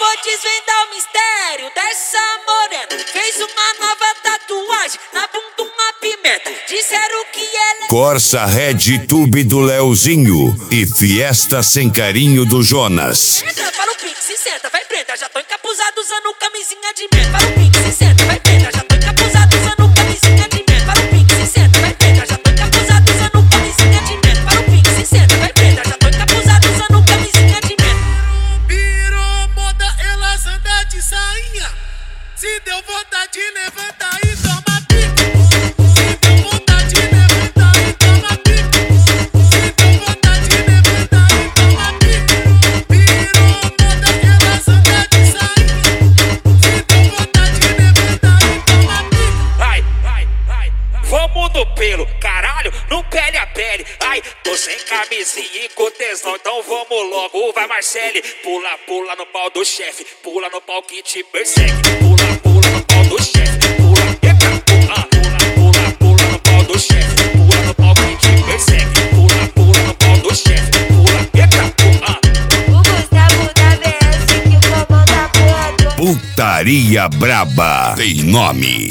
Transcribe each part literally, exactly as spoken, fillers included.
vou desvendar o mistério dessa morena. Fez uma nova tatuagem na bunda, uma pimenta. Disseram que ela é Corsa Red Tube do Leozinho e Fiesta Sem Carinho do Jonas. Entra para o pique, se senta, vai preta. Já tô encapuzado usando camisinha de menta. Para o pique, se senta, vai preta. Já tô encapuzado usando camisinha de menta. Para o pique, se senta, vai preta. Já tô encapuzado usando camisinha de menta. Para o pique, se senta, vai preta. Já tô encapuzado usando camisinha de menta. Virou moda, elas andam de sainha. Se deu vontade, levanta e toma pique. Se deu vontade, levanta e toma pique. Se deu vontade, levanta e toma pique. Virou moda, elas andam de sainha. Se deu vontade, levanta e toma pique. Ai, ai, ai, vamos no pelo, caralho, no pele a pele. Ai, tô sem camisinha e com tesão, então vamos logo. Vai Marcele, pula, pula no pau do chefe. Pula no pau que te persegue. Pula, pula no pau do chefe. Pula, eita, pula, pula, pula, pula no pau do chefe. Pula no pau que te persegue. Pula, pula no pau do chefe. Pula, eita, pula. O Gustavo da B S que o comanda a porra toda. Putaria Braba tem nome.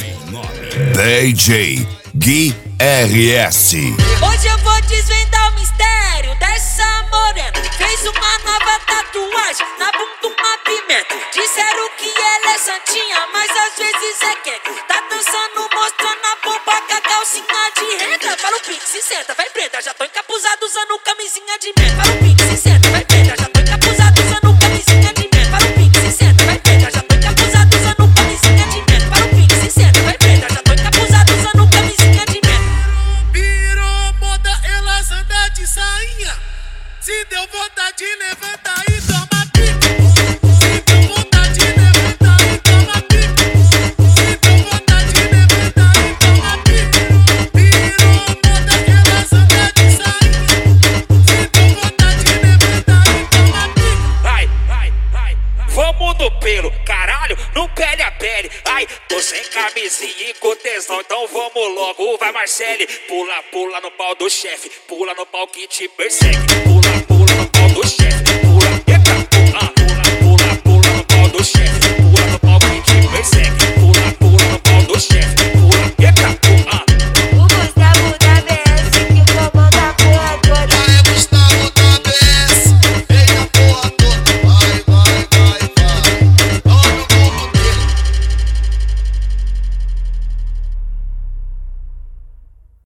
D J Gui R S. Hoje eu vou desvendar o mistério dessa morena. Fez uma nova tatuagem na bunda, uma pimenta. Disseram que ela é santinha, mas às vezes é quenga. Tá dançando, mostrando a bomba com a calcinha de renda. Para o pique, se senta, vai preta. Já tô encapuzado usando camisinha de menta. Para o pique, se senta, vai preta. Já tô encapuzado usando camisinha de menta. Para o pique, se senta, vai preta. Já tô encapuzado usando camisinha de menta. Para o pique, se senta, vai preta. Já tô encapuzado usando camisinha de menta. Virou moda, elas andam de sainha. Se deu vontade, levanta e toma pique. Se deu vontade, levanta e toma pique. Se deu vontade, levanta e toma pique. Virou moda, elas andam de sainha. Se deu vontade, levanta e toma pique. Ai, ai, ai, vamos no pelo, caralho, no pele a pele. Ai, tô sem camisinha e com tesão, então vamos logo. Vai Marcele, pula, pula no pau do chefe. Pula no pau que te persegue. Pula, pula no pau